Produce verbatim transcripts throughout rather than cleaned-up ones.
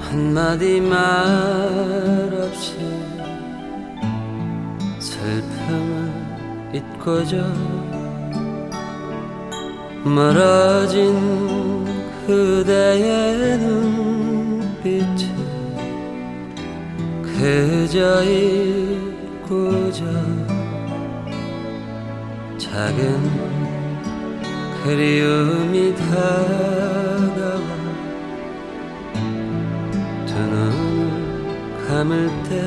한마디 말 없이 슬픔을 잊고자 멀어진 그대의 눈빛에 그저 잊고자 작은 그리움이 다가와 두 눈을 감을 때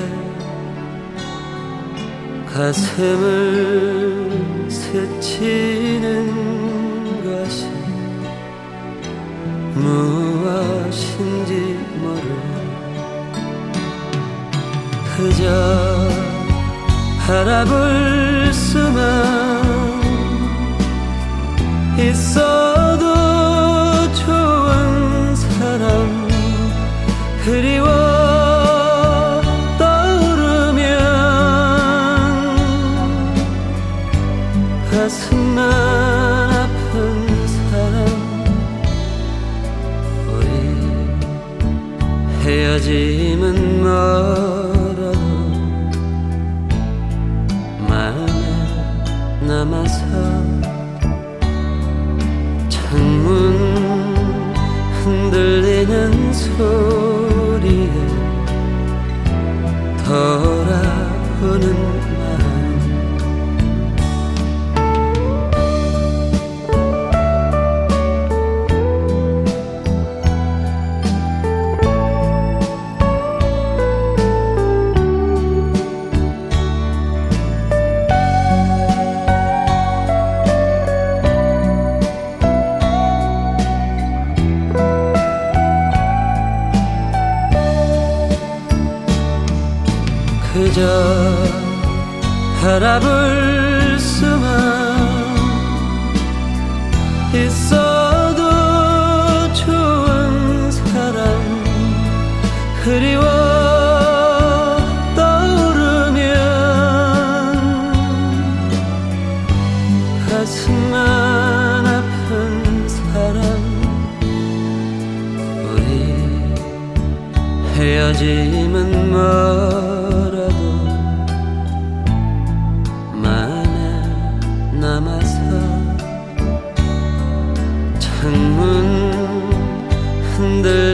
가슴을 스치는 것이 무엇인지 모르 그저 바라볼 수만 있어도 좋은 사람 그리워 떠오르면 가슴만 아픈 사람 우리 헤어짐은 멀어도 마음에 남아서 창문 흔들리는 소리에 돌아오는 마음 그저 바라볼 수만 있어도 좋은 사람 그리워 떠오르면 가슴만 아픈 사람 우리 헤어짐은 뭐 남아서 창문 흔들